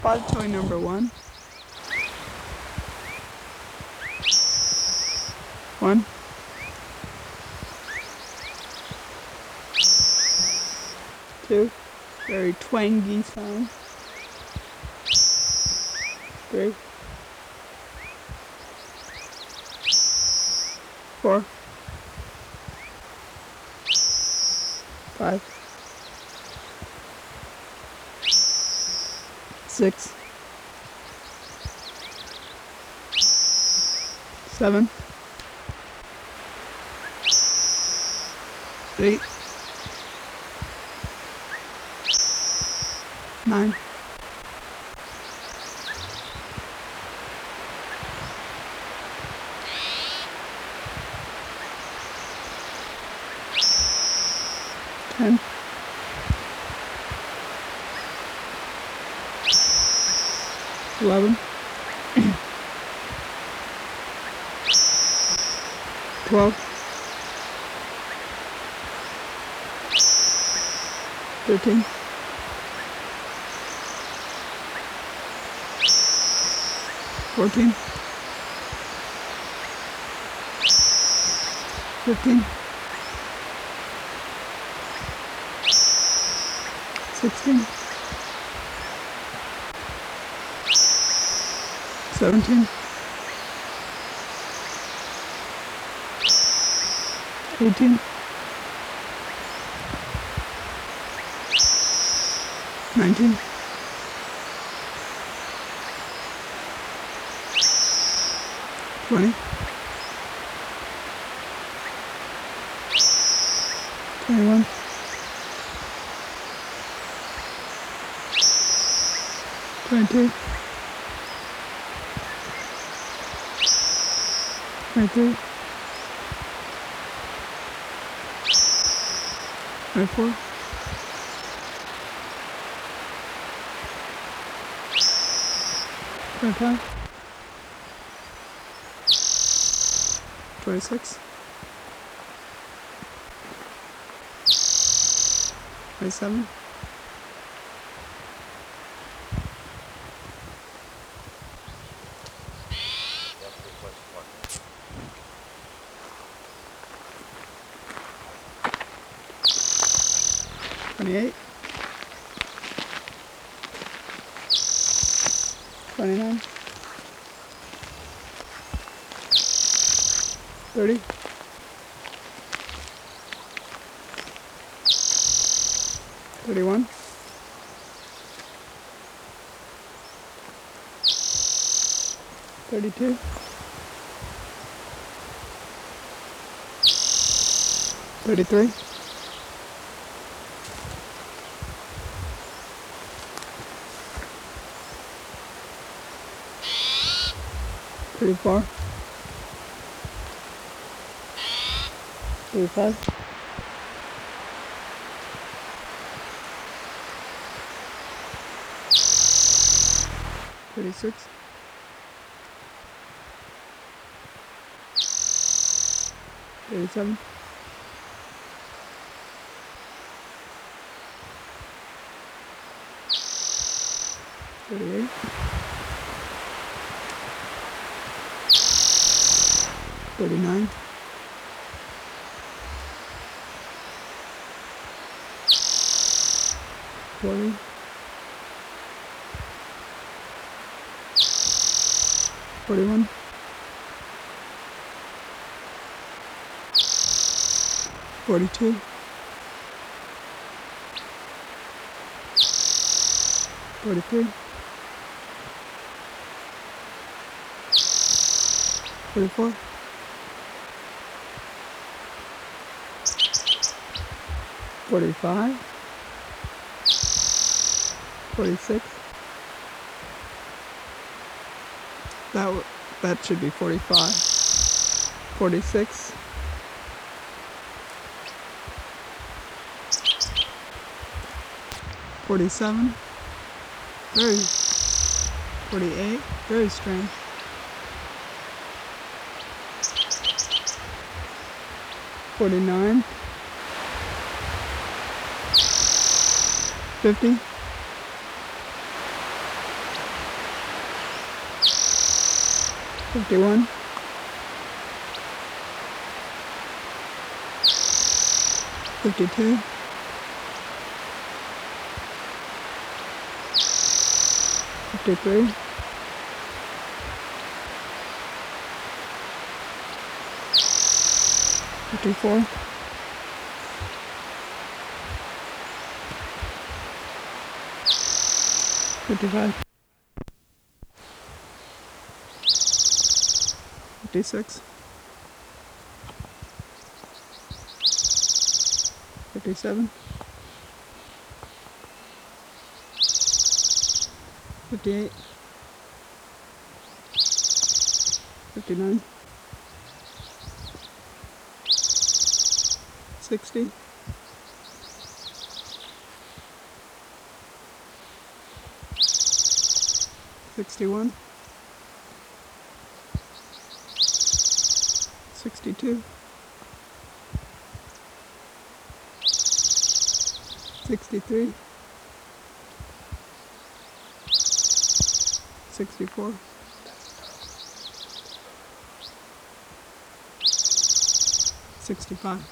Spot toy number 1. 1. 2. Very twangy sound. 3. 4. 5. 6. 7. 8. 9. 10. 11. 12. 13. 14. 15. 16. 17. 18. 19. 20. 21. 22. 23. 24. 25. 26. 27. 28. 29. 30. 31. 32. 33. 34. 35. 36. 37. 38. 39. 40. 41. 42. 43. 44. 45. 46. That should be 45. 46. 47. 48. Very strange. 49. 50. 51, 52, 53, 54, 55, 56, 57, 58, 59, 60, 61, 62, 63, 64, 65.